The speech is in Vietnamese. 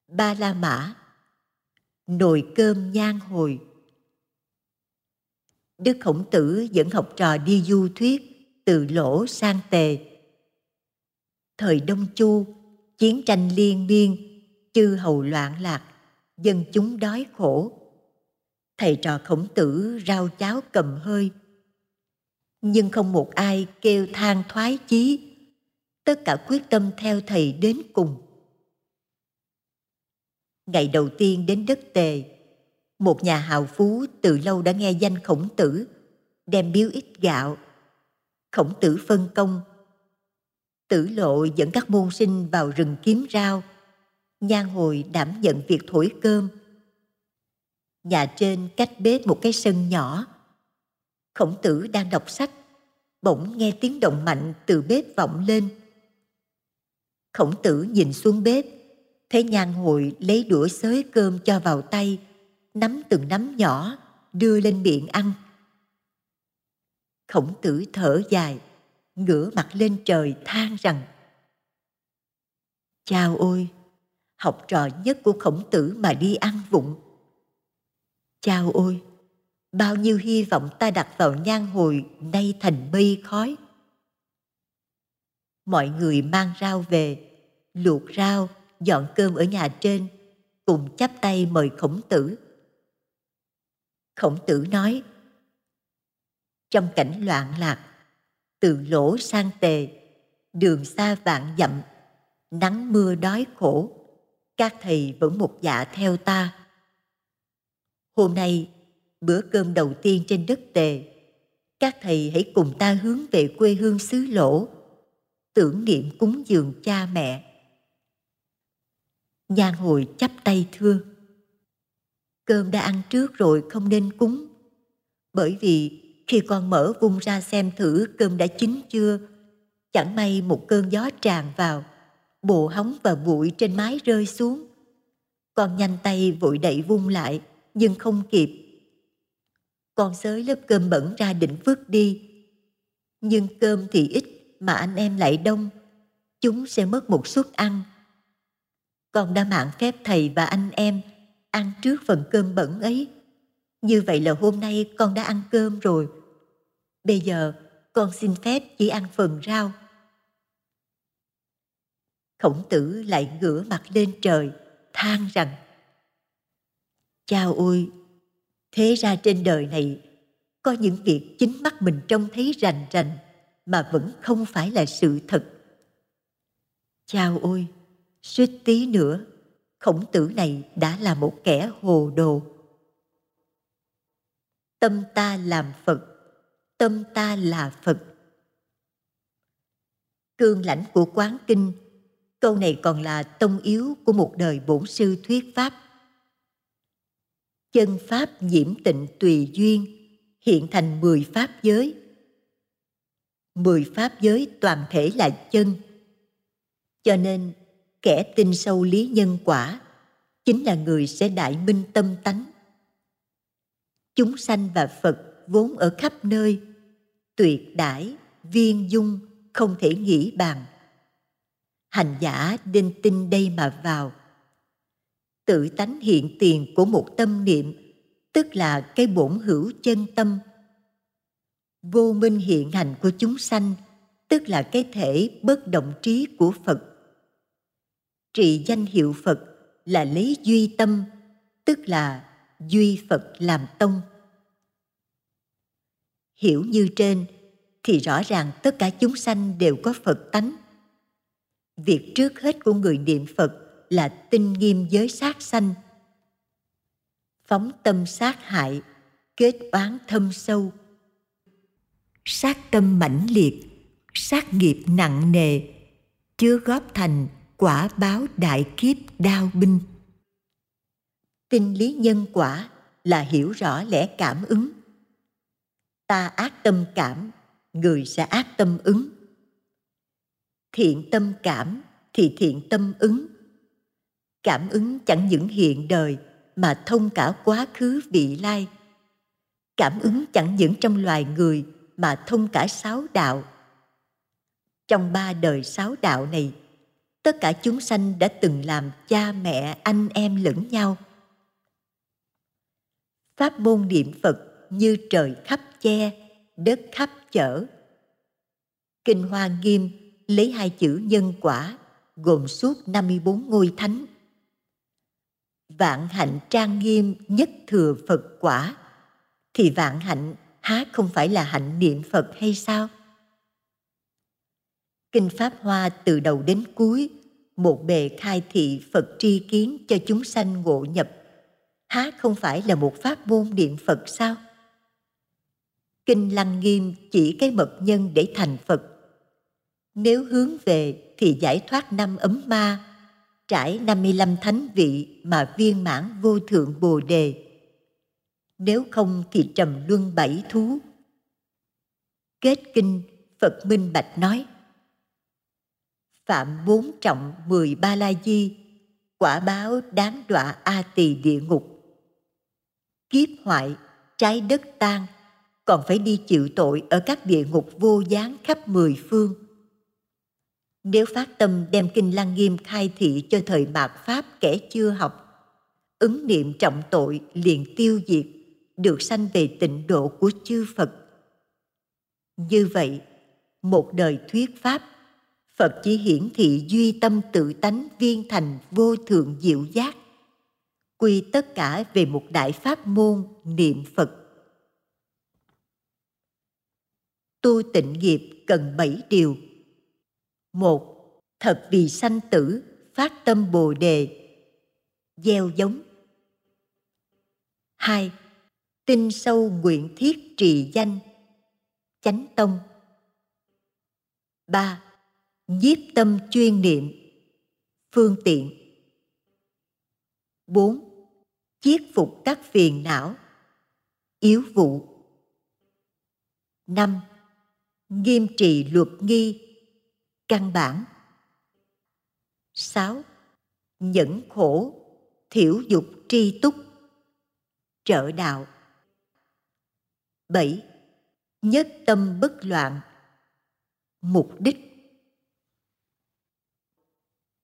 Ba La Mã, nồi cơm nhang hồi. Đức Khổng Tử dẫn học trò đi du thuyết từ Lỗ sang Tề. Thời Đông Chu, chiến tranh liên miên, chư hầu loạn lạc, dân chúng đói khổ. Thầy trò Khổng Tử rau cháo cầm hơi, nhưng không một ai kêu than thoái chí, tất cả quyết tâm theo thầy đến cùng. Ngày đầu tiên đến đất Tề, một nhà hào phú từ lâu đã nghe danh Khổng Tử, đem biếu ít gạo. Khổng Tử phân công. Tử Lộ dẫn các môn sinh vào rừng kiếm rau, Nhan Hồi đảm nhận việc thổi cơm. Nhà trên cách bếp một cái sân nhỏ. Khổng Tử đang đọc sách, bỗng nghe tiếng động mạnh từ bếp vọng lên. Khổng Tử nhìn xuống bếp, thấy Nhan Hồi lấy đũa xới cơm cho vào tay, nắm từng nắm nhỏ, đưa lên miệng ăn. Khổng Tử thở dài, ngửa mặt lên trời than rằng: Chao ôi, học trò nhất của Khổng Tử mà đi ăn vụng. Chao ôi, bao nhiêu hy vọng ta đặt vào Nhan Hồi nay thành mây khói. Mọi người mang rau về, luộc rau, dọn cơm ở nhà trên, cùng chắp tay mời Khổng Tử. Khổng Tử nói: Trong cảnh loạn lạc, từ Lỗ sang Tề, đường xa vạn dặm, nắng mưa đói khổ, các thầy vẫn một dạ theo ta. Hôm nay, bữa cơm đầu tiên trên đất Tề, các thầy hãy cùng ta hướng về quê hương xứ Lỗ, tưởng niệm cúng dường cha mẹ. Nhan Hồi chắp tay thưa: Cơm đã ăn trước rồi, không nên cúng. Bởi vì khi con mở vung ra xem thử cơm đã chín chưa, chẳng may một cơn gió tràn vào, bộ hóng và bụi trên mái rơi xuống. Con nhanh tay vội đậy vung lại, nhưng không kịp. Con xới lớp cơm bẩn ra định vứt đi. Nhưng cơm thì ít mà anh em lại đông, chúng sẽ mất một suất ăn. Con đã mạn phép thầy và anh em ăn trước phần cơm bẩn ấy. Như vậy là hôm nay con đã ăn cơm rồi. Bây giờ con xin phép chỉ ăn phần rau. Khổng Tử lại ngửa mặt lên trời, than rằng: Chao ôi, thế ra trên đời này có những việc chính mắt mình trông thấy rành rành mà vẫn không phải là sự thật. Chao ôi, suýt tí nữa, Khổng Tử này đã là một kẻ hồ đồ. Tâm ta làm Phật, tâm ta là Phật. Cương lãnh của Quán Kinh, câu này còn là tông yếu của một đời bổn sư thuyết pháp. Chân pháp nhiễm tịnh tùy duyên, hiện thành 10 pháp giới. 10 pháp giới toàn thể là chân. Cho nên, kẻ tin sâu lý nhân quả chính là người sẽ đại minh tâm tánh. Chúng sanh và Phật vốn ở khắp nơi, tuyệt đãi, viên dung, không thể nghĩ bàn. Hành giả nên tin đây mà vào. Tự tánh hiện tiền của một tâm niệm, tức là cái bổn hữu chân tâm. Vô minh hiện hành của chúng sanh, tức là cái thể bất động trí của Phật. Trị danh hiệu Phật là lấy duy tâm, tức là duy Phật làm tông. Hiểu như trên thì rõ ràng tất cả chúng sanh đều có Phật tánh. Việc trước hết của người niệm Phật là tinh nghiêm giới sát sanh. Phóng tâm sát hại, kết oán thâm sâu. Sát tâm mãnh liệt, sát nghiệp nặng nề, chứa góp thành quả báo đại kiếp đao binh. Tin lý nhân quả là hiểu rõ lẽ cảm ứng. Ta ác tâm cảm, người sẽ ác tâm ứng. Thiện tâm cảm thì thiện tâm ứng. Cảm ứng chẳng những hiện đời mà thông cả quá khứ vị lai. Cảm ứng chẳng những trong loài người mà thông cả 6 đạo. Trong 3 đời 6 đạo này, Tất cả chúng sanh đã từng làm cha mẹ, anh em lẫn nhau. Pháp môn niệm Phật như trời khắp che, đất khắp chở. Kinh Hoa Nghiêm lấy 2 chữ nhân quả gồm suốt 54 ngôi thánh. Vạn hạnh trang nghiêm nhất thừa Phật quả, thì vạn hạnh há không phải là hạnh niệm Phật hay sao? Kinh Pháp Hoa từ đầu đến cuối một bề khai thị Phật tri kiến cho chúng sanh ngộ nhập, há không phải là một pháp môn niệm Phật sao? Kinh Lăng Nghiêm chỉ cái mật nhân để thành Phật. Nếu hướng về thì giải thoát 5 ấm ma, trải 55 thánh vị mà viên mãn vô thượng Bồ Đề. Nếu không thì trầm luân 7 thú. Kết kinh, Phật minh bạch nói: phạm 4 trọng 10 ba la di, quả báo đáng đọa A Tỳ địa ngục. Kiếp hoại, trái đất tan, còn phải đi chịu tội ở các địa ngục vô gián khắp 10 phương. Nếu phát tâm đem Kinh Lăng Nghiêm khai thị cho thời mạt Pháp kẻ chưa học, ứng niệm trọng tội liền tiêu diệt, được sanh về tịnh độ của chư Phật. Như vậy, một đời thuyết Pháp, Phật chỉ hiển thị duy tâm tự tánh viên thành vô thượng diệu giác, quy tất cả về một đại pháp môn niệm Phật. Tu tịnh nghiệp cần 7 điều. 1. Thật vì sanh tử, phát tâm Bồ Đề, gieo giống. 2. Tin sâu nguyện thiết trì danh, chánh tông. 3. Nhiếp tâm chuyên niệm, phương tiện. 4. Chiết phục các phiền não, yếu vụ. 5. Nghiêm trì luật nghi, căn bản. 6. Nhẫn khổ, thiểu dục tri túc, trợ đạo. 7. Nhất tâm bất loạn, mục đích.